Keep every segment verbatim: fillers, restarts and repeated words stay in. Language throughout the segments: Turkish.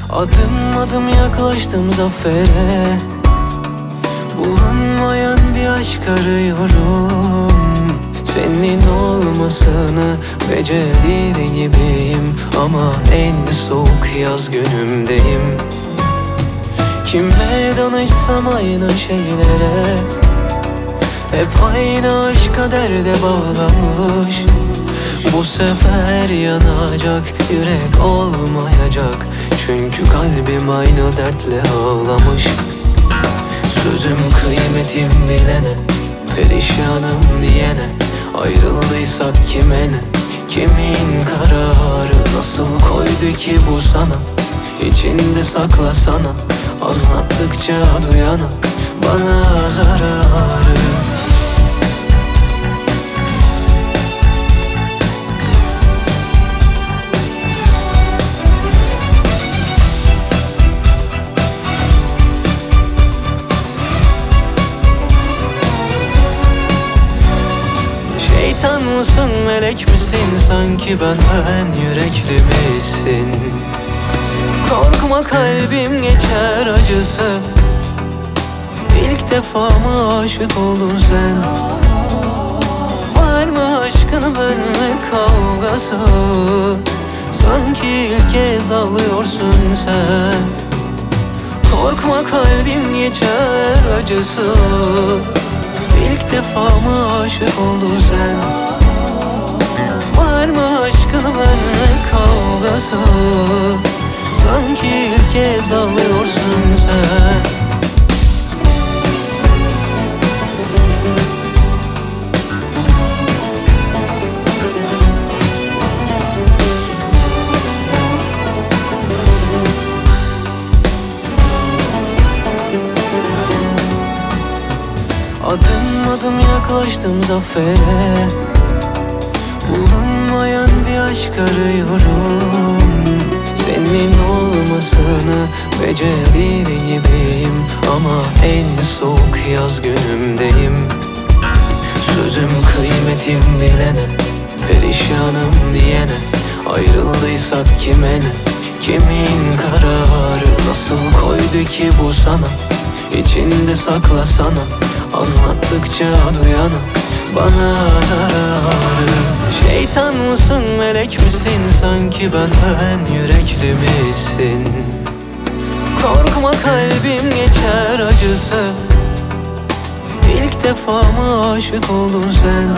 Adım adım yaklaştım zafere. Bulunmayan bir aşk arıyorum. Senin olmasını becerir gibiyim, ama en soğuk yaz günümdeyim. Kime danışsam aynı şeylere, hep aynı aşk kaderde bağlamış. Bu sefer yanacak yürek olmayacak, çünkü kalbim aynı dertle ağlamış. Sözüm kıymetim bilene, perişanım diyene, ayrıldıysak kime ne? Kimin kararı nasıl koydu ki bu sana? İçinde saklasana, anlattıkça duyana bana zararı. Şeytan mısın, melek misin? Sanki benden yürekli misin? Korkma, kalbim geçer acısı. İlk defa mı aşık oldun sen? Var mı aşkın benimle kavgası? Sanki ilk kez ağlıyorsun sen. Korkma, kalbim geçer acısı. İlk defa mı aşık oldun sen? Var mı aşkın benimle kavgası? Sanki ilk kez ağlıyorsun sen. Adım adım yaklaştım zafere. Bulunmayan bir aşk arıyorum. Senin olmasını becerir gibiyim, ama en soğuk yaz günümdeyim. Sözüm kıymetim bilene, perişanım diyene, ayrıldıysak kime ne? Kimin kararı nasıl koydu ki bu sana? İçinde saklasana, anlattıkça duyana bana zararı. Şeytan mısın, melek misin? Sanki benden yürekli misin? Korkma, kalbim geçer acısı. İlk defa mı aşık oldun sen?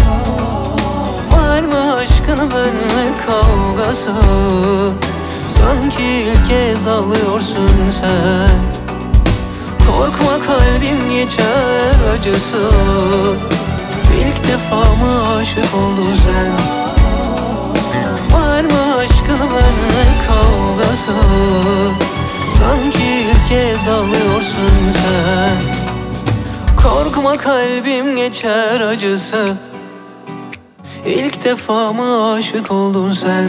Var mı aşkın benimle kavgası? Sanki ilk kez ağlıyorsun sen. Korkma, kalbim geçer acısı. İlk defa mı aşık oldun sen? Var mı aşkın benimle kavgası? Sanki ilk kez ağlıyorsun sen. Korkma, kalbim geçer acısı. İlk defa mı aşık oldun sen?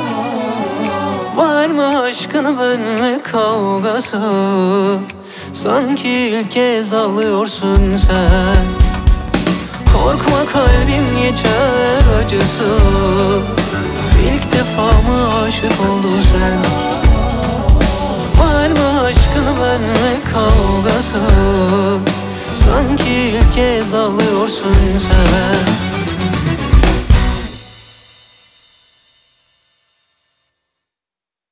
Var mı aşkın benimle kavgası? Sanki ilk kez ağlıyorsun sen. Korkma, kalbim geçer acısı. İlk defa mı aşık oldun sen? Var mı aşkın benimle kavgası? Sanki ilk kez ağlıyorsun sen.